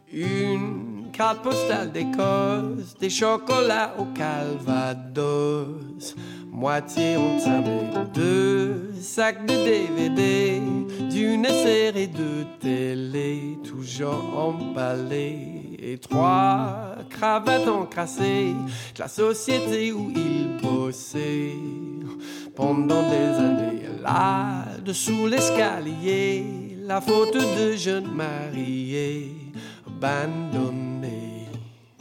Une carte postale d'Écosse, des chocolats au Calvados, moitié on t'aimait, 2 sacs de DVD, d'une série de télé, toujours emballée, et 3 cravates encrassées, de la société où il bossait pendant des années. Là, dessous l'escalier, la photo de jeune marié abandonné.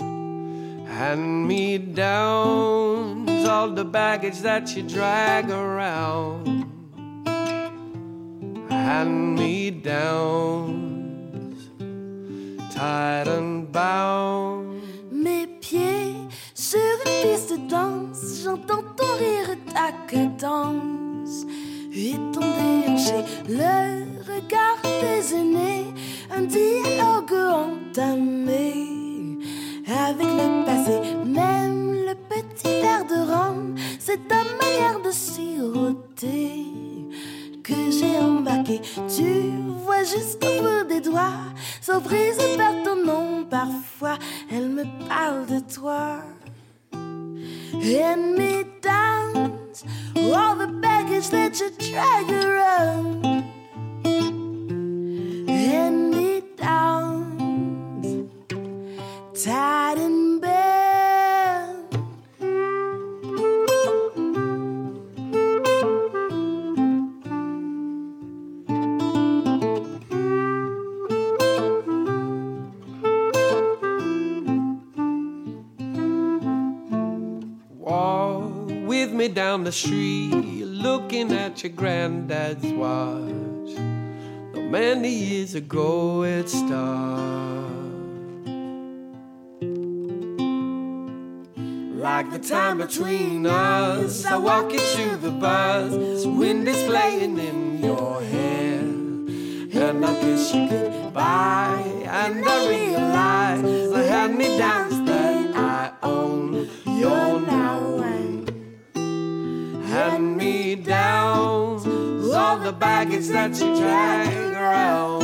Hand-me-downs, all the baggage that you drag around. Hand-me-downs, tied and bound. Mes pieds sur une piste de danse, j'entends ton rire, ta cadence et ton déhanché, le regard des aînés, un dialogue entamé avec le passé, même le petit verre de rhum, c'est ta manière de siroter que j'ai embarqué. Tu vois jusqu'au bout des doigts, surprise par ton nom, parfois elle me parle de toi. Hand-me-downs, all the baggage that you drag around. Hand-me-downs, tied and bound. With me down the street, looking at your granddad's watch. Though many years ago it started. Like the time between us, I walk into the bus, wind is playing in your hair, and I kiss you goodbye, and I realize the hand-me-downs that I own, you're now hand-me-downs, all the baggage that you drag around.